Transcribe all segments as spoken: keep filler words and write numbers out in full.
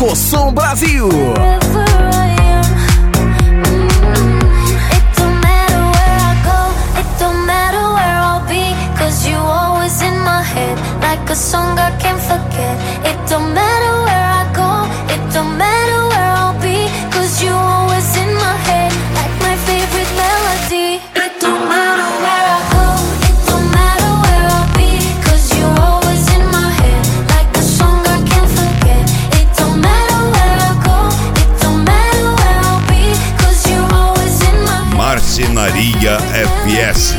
do Som Brasil. Like a song I can't forget. It don't matter where I go, it don't matter where I'll be, cause you always in my head, like my favorite melody. It don't matter where I go, it don't matter where I'll be, cause you always in my head, like a song I can't forget. It don't matter where I go, it don't matter where I'll be, cause you always in my head. Marcenaria F S.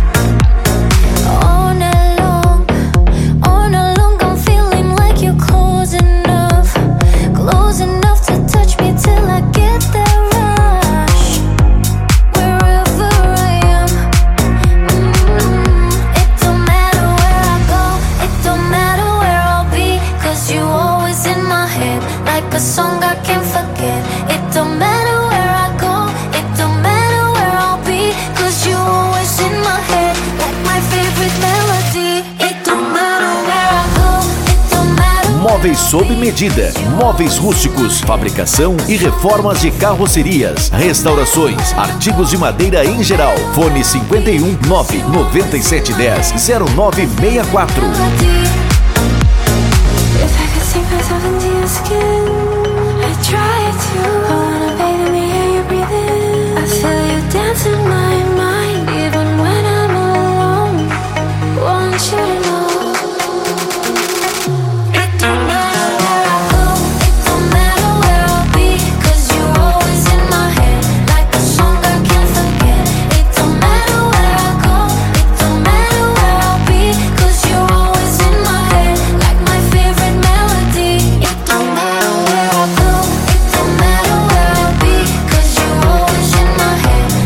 Móveis sob medida, móveis rústicos, fabricação e reformas de carrocerias, restaurações, artigos de madeira em geral. Fone cinquenta e um, nove nove sete um zero, zero nove seis quatro.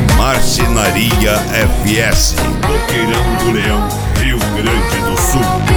Marcenaria F S, Boqueirão do Leão, Rio Grande do Sul.